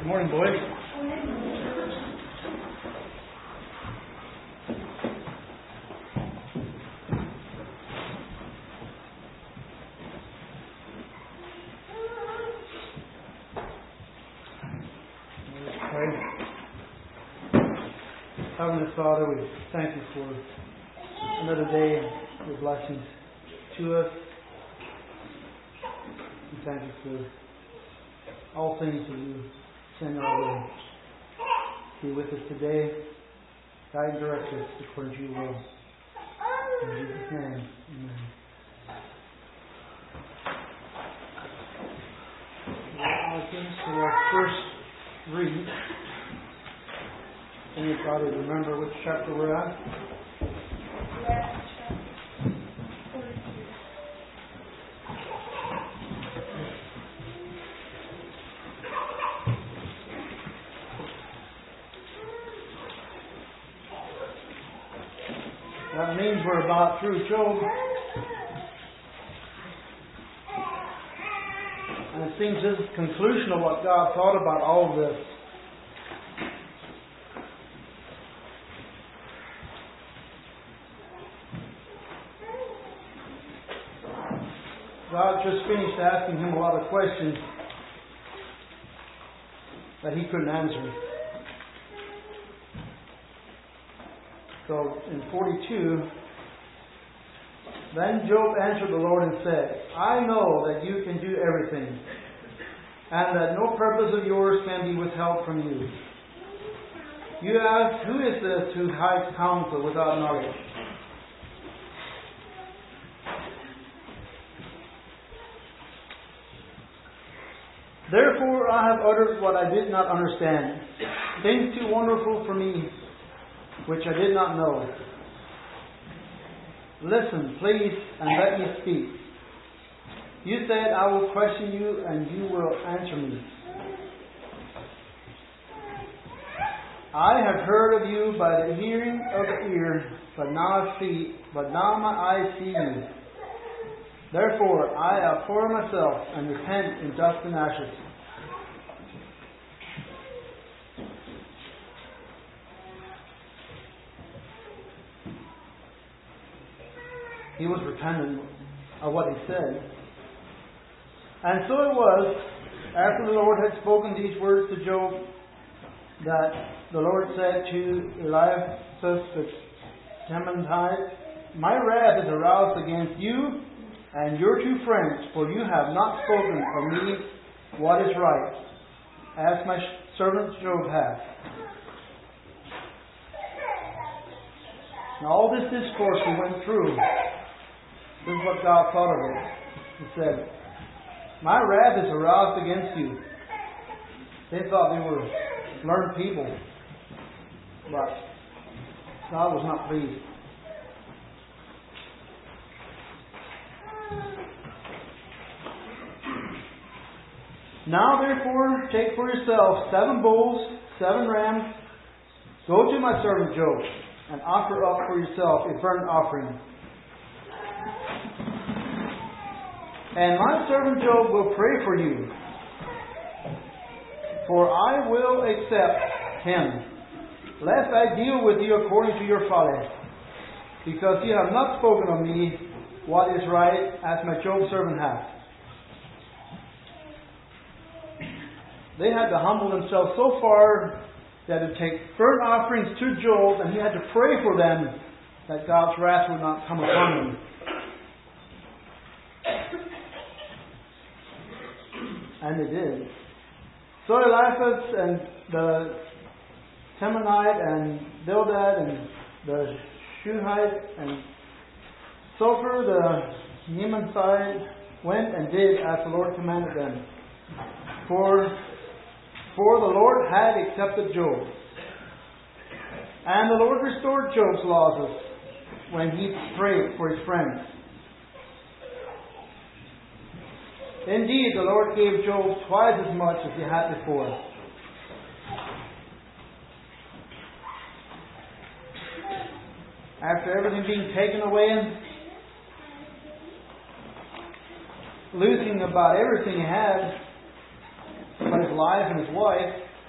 Good morning, boys. Let's pray. Heavenly Father, we thank you for another day and your blessings to us. We thank you for all things that you send our way. Be with us today. Guide and direct us according to your will. In Jesus' name, amen. So our first read. Anybody remember which chapter we're at? That means we're about through Job. And it seems this is the conclusion of what God thought about all of this. God just finished asking him a lot of questions that he couldn't answer. So in 42, then Job answered the Lord and said, I know that you can do everything, and that no purpose of yours can be withheld from you. You ask, who is this who hides counsel without knowledge? Therefore I have uttered what I did not understand, things too wonderful for me, which I did not know. Listen, please, and let me speak. You said, I will question you, and you will answer me. I have heard of you by the hearing of the ear, but now my eyes see you. Therefore I abhor myself and repent in dust and ashes. He was repentant of what he said. And so it was, after the Lord had spoken these words to Job, that the Lord said to Eliphaz the Temanite, my wrath is aroused against you and your two friends, for you have not spoken of me what is right, as my servant Job hath. Now all this discourse we went through, this is what God thought of it. He said, my wrath is aroused against you. They thought they were learned people, but God was not pleased. Now therefore take for yourself 7 bulls, 7 rams. Go to my servant Job, and offer up for yourself a burnt offering. And my servant Job will pray for you, for I will accept him, lest I deal with you according to your folly, because you have not spoken of me what is right, as my Job servant hath. They had to humble themselves so far that to take burnt offerings to Job, and he had to pray for them that God's wrath would not come upon them. And they did. So Eliphaz and the Temanite and Bildad and the Shuhite and Zophar the Nemanite went and did as the Lord commanded them. For the Lord had accepted Job. And the Lord restored Job's losses when he prayed for his friends. Indeed, the Lord gave Job twice as much as he had before. After everything being taken away, losing about everything he had, but his life and his wife,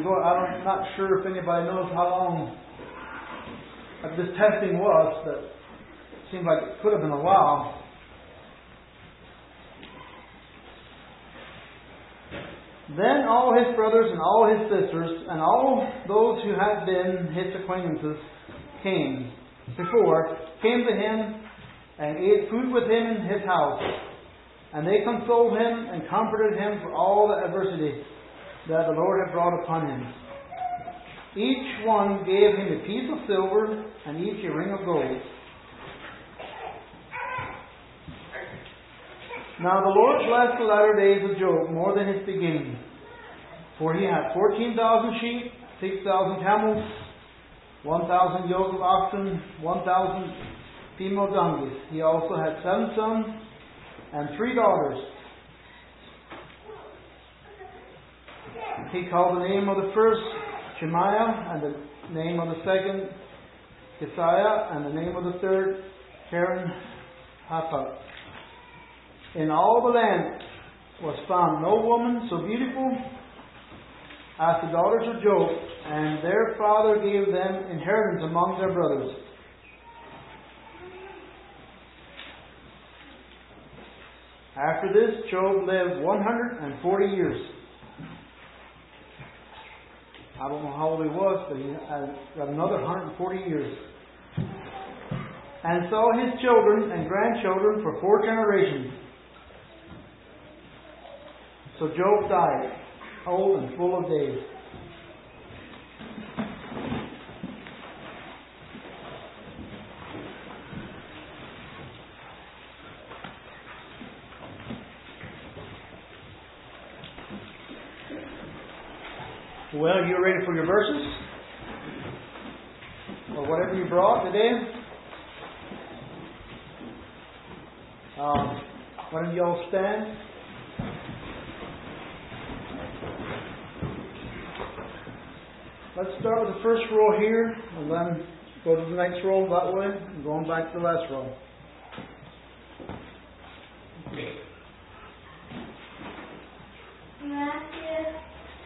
ago. I'm not sure if anybody knows how long this testing was, but it seemed like it could have been a while. Then all his brothers and all his sisters and all those who had been his acquaintances came to him and ate food with him in his house. And they consoled him and comforted him for all the adversity that the Lord had brought upon him. Each one gave him a piece of silver and each a ring of gold. Now the Lord blessed the latter days of Job more than his beginning. For he had 14,000 sheep, 6,000 camels, 1,000 yoke of oxen, 1,000 female donkeys. He also had 7 sons and 3 daughters. He called the name of the first Shemaiah, and the name of the second Keziah, and the name of the third Karen Haphat. In all the land was found no woman so beautiful as the daughters of Job, and their father gave them inheritance among their brothers. After this, Job lived 140 years. I don't know how old he was, but he got another 140 years. And saw his children and grandchildren for 4 generations. So Job died, old and full of days. Well, you ready for your verses? Or whatever you brought today? Why don't you all stand? Let's start with the first row here, and then go to the next row that way, and going back to the last row. Matthew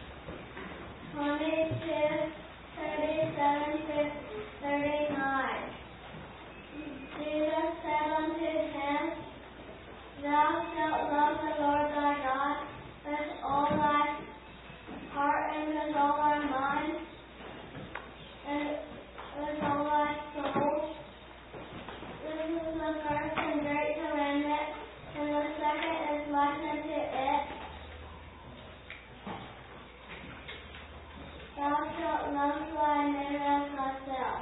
22, 37 to 39. Jesus said unto him, Thou shalt love the Lord thy God with all thy heart and with all thy mind and with all thy soul. This is the first and great commandment, and the second is like unto it. Thou shalt love thy neighbor as thyself.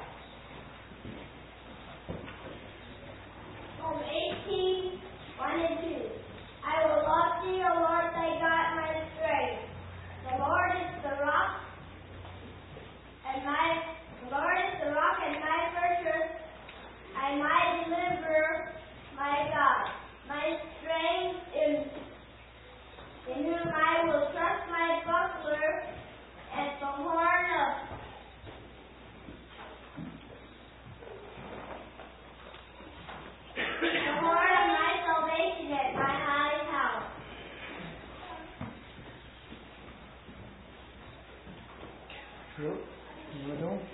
Psalm 18, 1 and 2. I will love thee, O Lord thy God, my strength. The Lord is the rock and my fortress, and my deliverer, my God, my strength in whom I will trust, my buckler, and the horn of my salvation at my high tower. Yep. You want to go?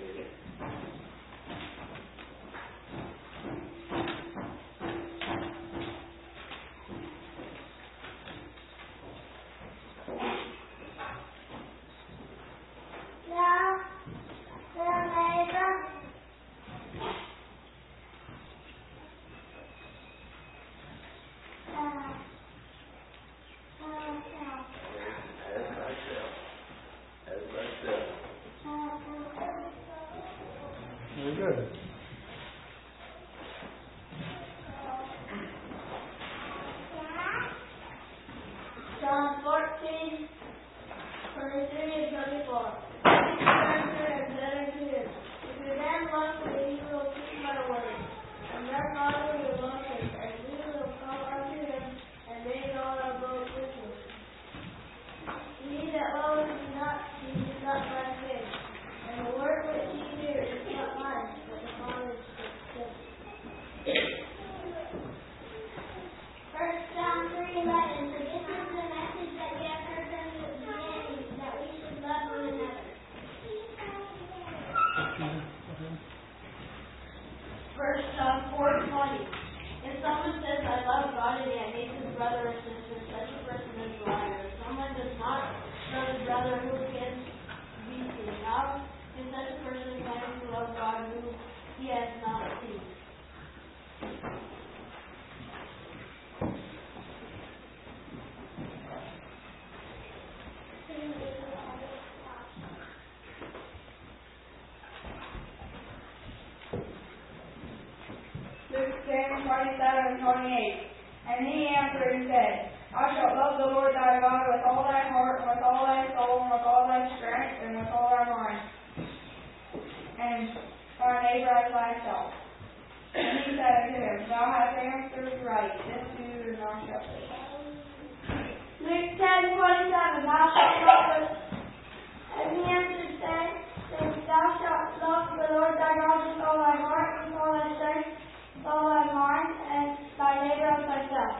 10, 27, and 28. And he answered and said, Thou shalt love the Lord thy God with all thy heart, and with all thy soul, and with all thy strength, and with all thy mind, and thy neighbor as thyself. And he said unto him, Thou hast answered right, this do, and thou shalt live. Luke 10:27, Thou shalt love the... And he answered said, Thou shalt love the Lord thy God with all thy heart, with all thy strength, with all thy mind, and thy neighbor as thyself.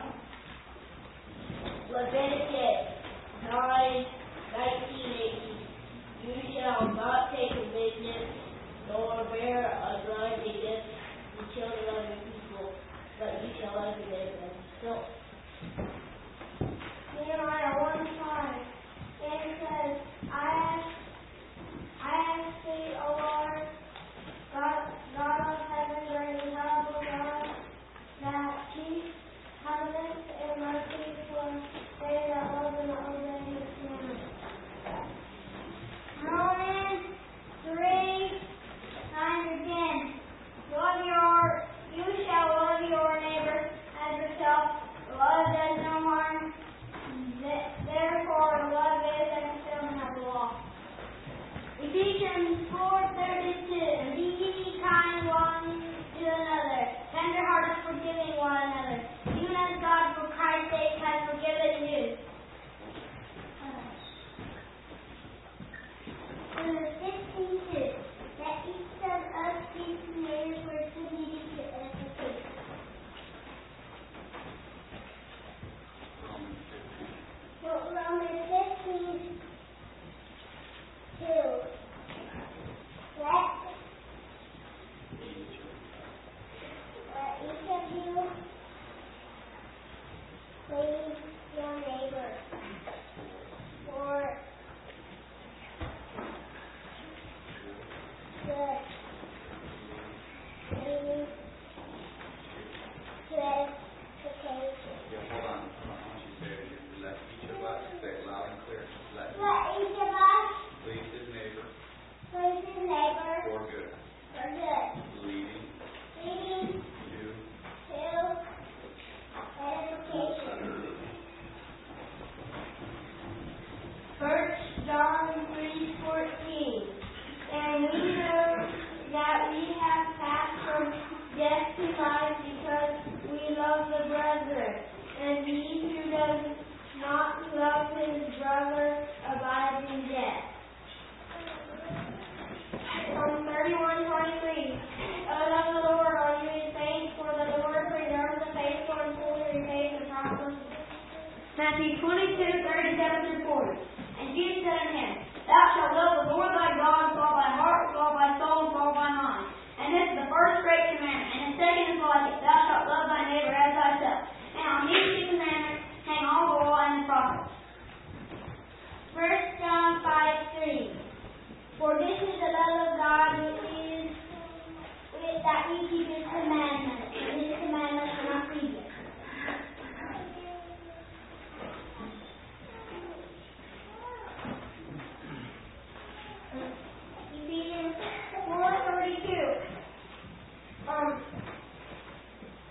Leviticus 9:19-18. You shall not take a witness, nor bear a grudge against the children of your people, but you shall love your neighbor. So, Nehemiah 1:5. And it says, I ask thee, O Lord, God of heaven, great and powerful God, that keep covenants and mercy for they that love and obey his commandments. Romans 3:9-10. You shall love your neighbor as yourself. Love does no harm. Therefore, love is a fulfillment of the law. Ephesians 4:32. Be ye kind one to another, tender-hearted, forgiving one another, even as God for Christ's sake has forgiven you. Verse 15:2. That each of us keep his words to be to edification. Romans 15:2. Let each of you please your neighbor, for good edification. Yeah, hold on. I want you to say it again. Let each of us, say it loud and clear. Let Each of us please his neighbor please his neighbor for good, for good, leading leading to to edification. 1 John 3:14. And we know that we have passed from death to life because we love the brethren. And he who does not love his brother abides in death. Psalm 31:23. O love the Lord, all you his saints, for the Lord preserves the faithful and fully repays the prosperous. Matthew 22:37-40. And Jesus said unto him, Thou shalt love the Lord thy God with all thy heart, with all thy soul, with all thy mind. And this is the first great commandment. And the second is like it, Thou shalt love thy neighbor as thyself. And on these two commandments hang all the law and the prophets. 1 John 5:3. For this is the love of God, that we keep his commandments, and his commandments are not grievous. Ephesians 4:32.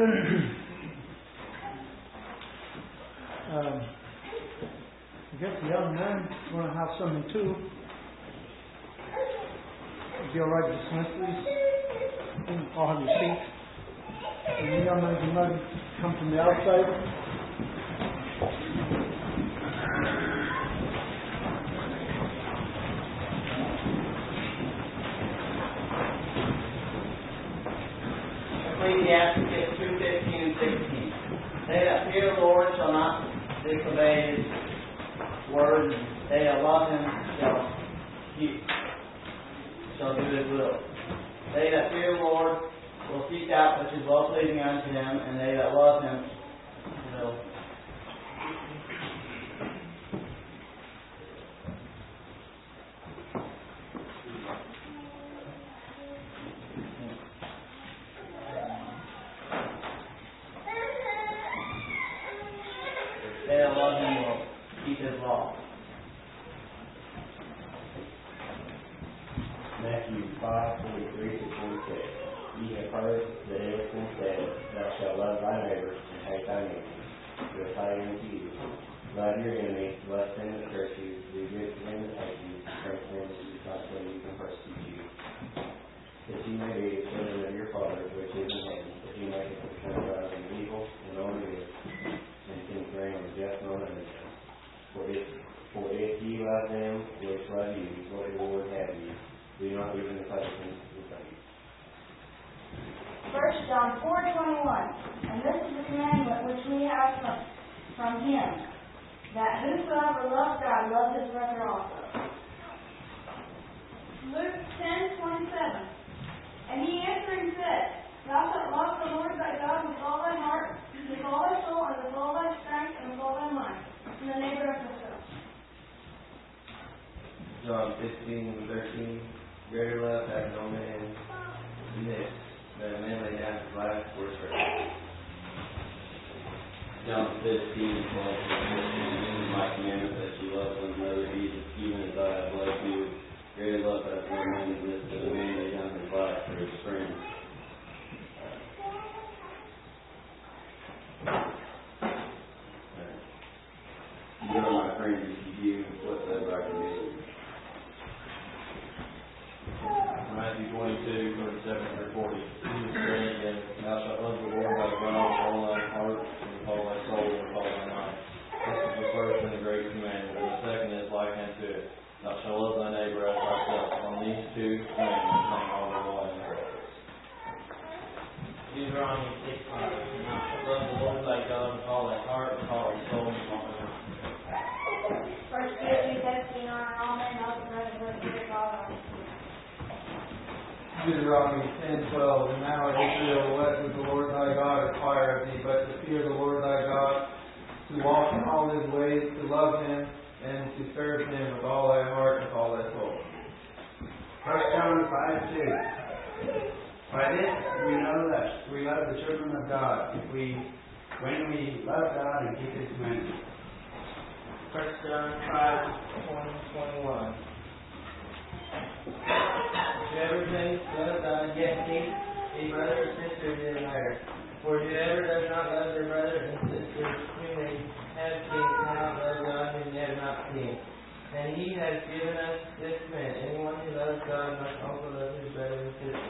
I guess the young men want to have something too. If you're all right to dismiss these, you can all have your seats. And the young men can come from the outside. Ecclesiastes 2:15 and 16. They that fear the Lord shall not disobey His word. They that love Him shall do His will. They that fear the Lord will seek out which is well pleasing unto Him, and they that love Him will. They that love Him will keep His law. Matthew 5:23 to 26. Ye have heard that it has been said, Thou shalt love thy neighbor and hate thy enemy. But I say unto you, love your enemies, bless them that curse you, do good to them that hate you, pray for them that despitefully use and persecute you. That ye may be the children of your Father which is in heaven, that ye may get the sunrise of evil and on good, and can bring on just and on unjust. For if ye love them which love you, what reward have ye? Do not even the publicans the same. 1 John 4:21. And this is the commandment which we have from Him, that whosoever loves God loves his brother also. Luke 10:27. And he answering said, Thou shalt love the Lord thy God with all thy heart, with all thy soul, and with all thy strength, and with all thy mind, and the neighbor as thyself. John 15:13. Greater love hath no man than this, that a man lay down his life for his friends. John 15:12. My commandment that you love one another, even as I have loved you. Greater love hath no man than this, that a man lay down his life for his friends. You are my friends if you do whatsoever I command you. Matthew 22:37 through 40. Jesus said again, Thou shalt love the Lord thy God with all thy heart, and with all thy soul, and with all thy mind. This is the first and the great commandment, and the second is like unto it. Thou shalt love thy neighbor as thyself. On these two commandments hang all the law and the prophets. Deuteronomy 6:5. And thou shalt love the Lord thy God with all thy heart, with all thy soul, and with all thy mind. 1 Peter 2:17. Honor all men, not the brothers, but your father. Deuteronomy 10:12. And now, Israel, what does the Lord thy God require of thee, but to fear the Lord thy God, to walk in all His ways, to love Him, and to serve Him with all thy heart and with all thy soul. 1 John 5:2. By this we know that we love the children of God, when we love God and keep His commandments. 1 John 5:20-21. Whoever thinks does not yet hate a brother or sister is a liar. For whoever does not love their brother and sister whom they have seen cannot love God whom they have not seen. And He has given us this command: anyone who loves God must also love his brother and sister.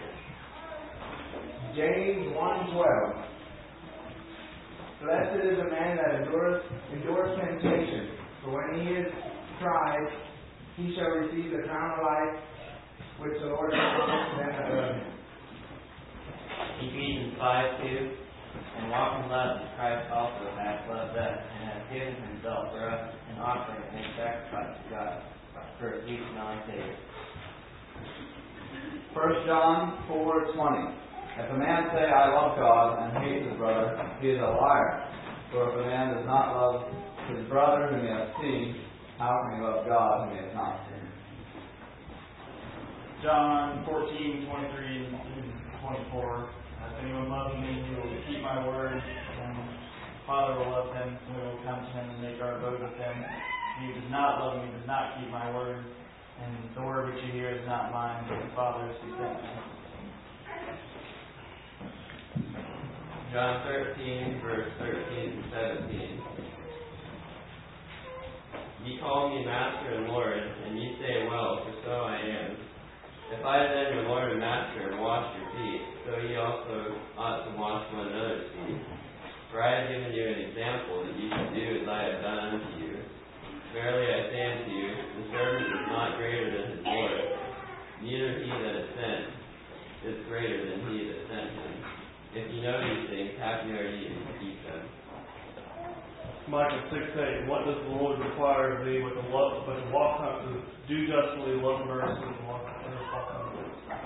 James 1:12. Blessed is a man that endures temptation, for when he is tried, he shall receive the crown of life which the Lord has promised them that love Him. Ephesians 5:2. And walk in love as Christ also hath loved us, and hath given Himself for us an offering and a sacrifice to God for a sweet smelling Savior. 1 John 4:20. If a man say, I love God, and hate his brother, he is a liar. For if a man does not love his brother whom he has seen, how can he love God whom he has not seen? John 14:23 and 24. If anyone loves me, he will keep my word, and the Father will love him, and we will come to him and make our abode with him. He who does not love me does not keep my word, and the word which you hear is not mine, but the Father's who sent me. John 13, verse 13 and 17. Ye call me Master and Lord, and ye say, well, for so I am. If I then, your Lord and Master, have washed your feet, so ye also ought to wash one another's feet. For I have given you an example, that ye should do as I have done unto you. Verily I say unto you, the servant is not greater than his Lord, neither he that is sent is greater than he that sent him. If ye know these things, happy are ye if you keep them. Micah 6:8. What does the Lord require of thee but to walk unto, do justly, love mercy, and walk unto.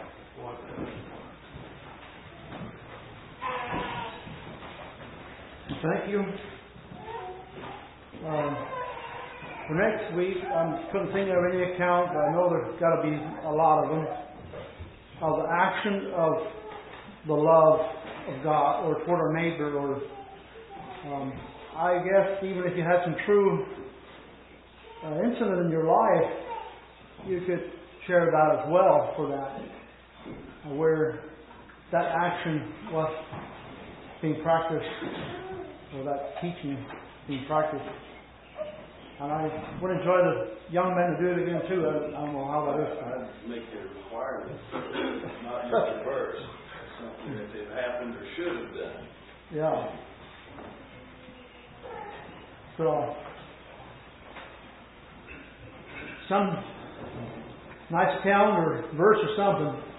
Thank you. For next week, I couldn't think of any account, but I know there's got to be a lot of them, of the action of the love of God, or toward our neighbor, or I guess even if you had some true incident in your life, you could share that as well for that, where that action was being practiced, or that teaching being practiced. And I would enjoy the young men to do it again too. I don't know how that is. I'd make it a requirement, not just a verse. Something that they've happened or should have done. Yeah. So, some nice calendar verse or something